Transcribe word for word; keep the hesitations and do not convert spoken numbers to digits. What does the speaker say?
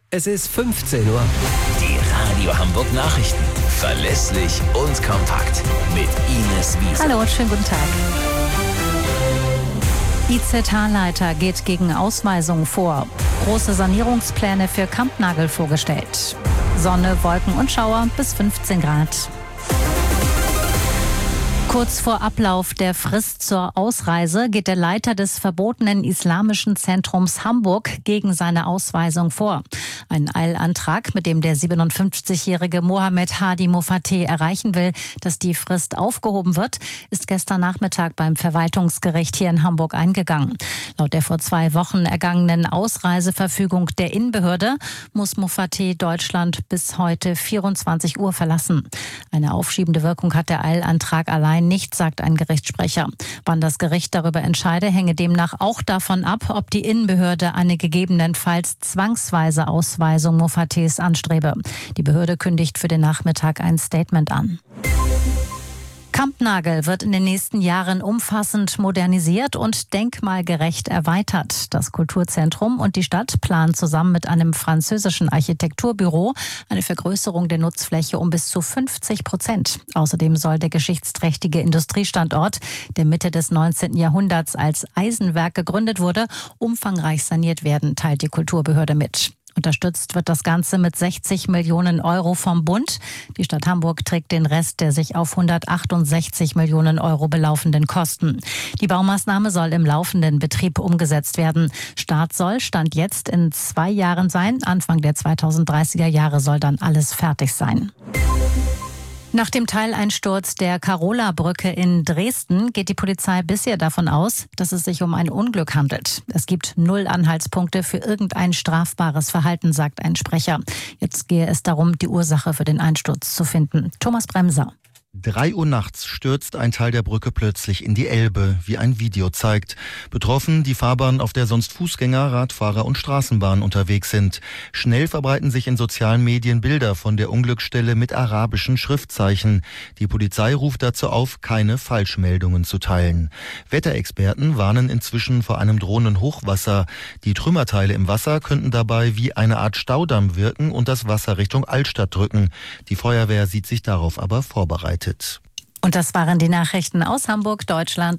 Es ist fünfzehn Uhr. Die Radio Hamburg Nachrichten. Verlässlich und kompakt. Mit Ines Wiese. Hallo, schönen guten Tag. I Z H-Leiter geht gegen Ausweisung vor. Große Sanierungspläne für Kampnagel vorgestellt. Sonne, Wolken und Schauer bis fünfzehn Grad. Kurz vor Ablauf der Frist zur Ausreise geht der Leiter des verbotenen Islamischen Zentrums Hamburg gegen seine Ausweisung vor. Ein Eilantrag, mit dem der siebenundfünfzigjährige Mohammed Hadi Mofateh erreichen will, dass die Frist aufgehoben wird, ist gestern Nachmittag beim Verwaltungsgericht hier in Hamburg eingegangen. Laut der vor zwei Wochen ergangenen Ausreiseverfügung der Innenbehörde muss Mofateh Deutschland bis heute vierundzwanzig Uhr verlassen. Eine aufschiebende Wirkung hat der Eilantrag allein nicht, sagt ein Gerichtssprecher. Wann das Gericht darüber entscheide, hänge demnach auch davon ab, ob die Innenbehörde eine gegebenenfalls zwangsweise Ausweisung Mofathehs anstrebe. Die Behörde kündigt für den Nachmittag ein Statement an. Kampnagel wird in den nächsten Jahren umfassend modernisiert und denkmalgerecht erweitert. Das Kulturzentrum und die Stadt planen zusammen mit einem französischen Architekturbüro eine Vergrößerung der Nutzfläche um bis zu fünfzig Prozent. Außerdem soll der geschichtsträchtige Industriestandort, der Mitte des neunzehnten Jahrhunderts als Eisenwerk gegründet wurde, umfangreich saniert werden, teilt die Kulturbehörde mit. Unterstützt wird das Ganze mit sechzig Millionen Euro vom Bund. Die Stadt Hamburg trägt den Rest der sich auf hundertachtundsechzig Millionen Euro belaufenden Kosten. Die Baumaßnahme soll im laufenden Betrieb umgesetzt werden. Start soll Stand jetzt in zwei Jahren sein. Anfang der zweitausenddreißiger Jahre soll dann alles fertig sein. Nach dem Teileinsturz der Karola-Brücke in Dresden geht die Polizei bisher davon aus, dass es sich um ein Unglück handelt. Es gibt null Anhaltspunkte für irgendein strafbares Verhalten, sagt ein Sprecher. Jetzt gehe es darum, die Ursache für den Einsturz zu finden. Thomas Bremser. Drei Uhr nachts stürzt ein Teil der Brücke plötzlich in die Elbe, wie ein Video zeigt. Betroffen die Fahrbahn, auf der sonst Fußgänger, Radfahrer und Straßenbahn unterwegs sind. Schnell verbreiten sich in sozialen Medien Bilder von der Unglücksstelle mit arabischen Schriftzeichen. Die Polizei ruft dazu auf, keine Falschmeldungen zu teilen. Wetterexperten warnen inzwischen vor einem drohenden Hochwasser. Die Trümmerteile im Wasser könnten dabei wie eine Art Staudamm wirken und das Wasser Richtung Altstadt drücken. Die Feuerwehr sieht sich darauf aber vorbereitet. Und das waren die Nachrichten aus Hamburg, Deutschland